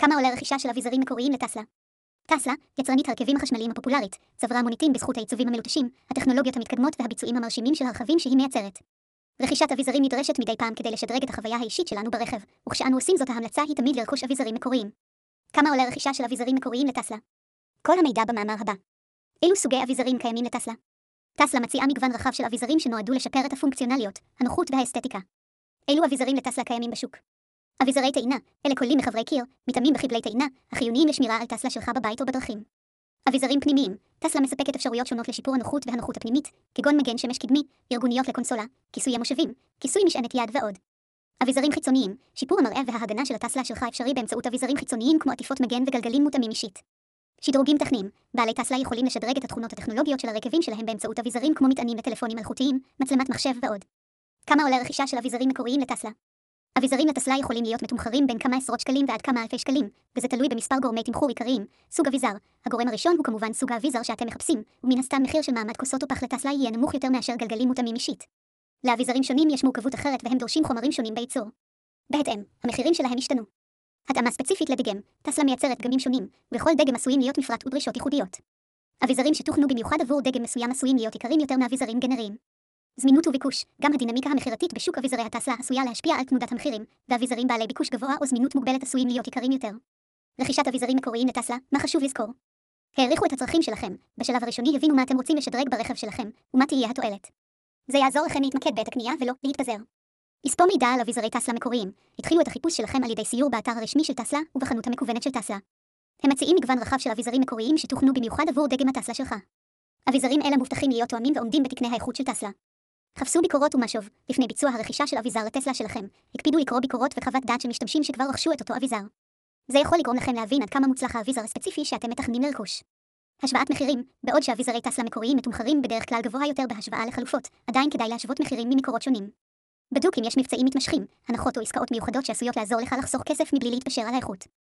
כמה עולה רכישה של אביזרים מקוריים לטסלה? טסלה, יצרנית הרכבים החשמליים הפופולרית, צברה מוניטין בזכות העיצובים המלוטשים, הטכנולוגיות המתקדמות והביצועים המרשימים של הרכבים שהיא מייצרת. רכישת אביזרים נדרשת מדי פעם כדי לשדרג את החוויה האישית שלנו ברכב, וכשאנו עושים זאת ההמלצה היא תמיד לרכוש אביזרים מקוריים. כמה עולה רכישה של אביזרים מקוריים לטסלה? כל המידע במאמר הבא. אילו סוגי אביזרים קיימים לטסלה? טסלה מציעה מגוון רחב של אביזרים שנועדו לשפר את הפונקציונליות, הנוחות והאסתטיקה. אילו אביזרים לטסלה קיימים בשוק? אביזרי טעינה, אלה כוללים מחברי קיר, מתאמים בחבלי טעינה, החיוניים לשמירה על טסלה שלך בבית או בדרכים. אביזרים פנימיים, טסלה מספקת אפשרויות שונות לשיפור הנוחות והנוחות הפנימית, כגון מגן שמש קדמי, ארגוניות לקונסולה, כיסוי המושבים, כיסוי משענת יד ועוד. אביזרים חיצוניים, שיפור המראה וההגנה של הטסלה שלך אפשרי באמצעות אביזרים חיצוניים כמו עטיפות מגן וגלגלים מותאמים אישית. שדרוגים טכניים, בעלי טסלה יכולים לשדרג את התכונות הטכנולוגיות של הרכבים שלהם באמצעות אביזרים כמו מטענים לטלפונים אלחוטיים, מצלמת מחשב ועוד. כמה עולה רכישה של אביזרים מקוריים לטסלה? אביזרים לטסלה יכולים להיות מתומחרים בין כמה עשרות שקלים ועד כמה אלפי שקלים, וזה תלוי במספר גורמי תמחור עיקריים. סוג אביזר, הגורם הראשון הוא כמובן סוג האביזר שאתם מחפשים, ומן הסתם מחיר של מעמד כוסות או פח לטסלה יהיה נמוך יותר מאשר גלגלים מותאמים אישית. לאביזרים שונים יש מורכבות אחרת והם דורשים חומרים שונים בייצור. בהתאם, המחירים שלהם השתנו. התאמה ספציפית לדגם, טסלה מייצרת דגמים שונים, ובכל דגם עשויים להיות מפרט ודרישות ייחודיות. אביזרים שתוכנו במיוחד עבור דגם מסוים עשויים להיות יקרים יותר מאביזרים גנריים. זמינות וביקוש, גם הדינמיקה המחירתית בשוק אביזרי הטסלה עשויה להשפיע על תנודת המחירים, ואביזרים בעלי ביקוש גבוה או זמינות מוגבלת עשויים להיות יקרים יותר. רכישת אביזרים מקוריים לטסלה, מה חשוב לזכור? העריכו את הצרכים שלכם, בשלב הראשוני הבינו מה אתם רוצים לשדרג ברכב שלכם, ומה תהיה התועלת. זה יעזור לכם להתמקד בעת הקנייה ולא להתפזר. לספור מידע על אביזרי טסלה מקוריים, התחילו את החיפוש שלכם על ידי סיור באתר הרשמי של טסלה ובחנות המקוונת של טסלה. הם מציעים מגוון רחב של אביזרים מקוריים שתוכנו במיוחד עבור דגם הטסלה שלך. אביזרים אלה מובטחים להיות תואמים ועומדים בתקני האיכות של טסלה. חפשו ביקורות ומשוב, לפני ביצוע הרכישה של אביזר לטסלה שלכם, הקפידו לקרוא ביקורות וחוות דעת של משתמשים שכבר רכשו את אותו אביזר. זה יכול לגרום לכם להבין עד כמה מוצלח האביזר הספציפי שאתם מתכננים לרכוש. השוואת מחירים, בעוד שאביזרי טסלה מקוריים מתומחרים בדרך כלל גבוה יותר בהשוואה לחלופות, עדיין כדאי להשוות מחירים ממקורות שונים. בדוק אם יש מבצעים מתמשכים, הנחות או עסקאות מיוחדות שעשויות לעזור לך לחסוך כסף מבלי להתפשר על האיכות.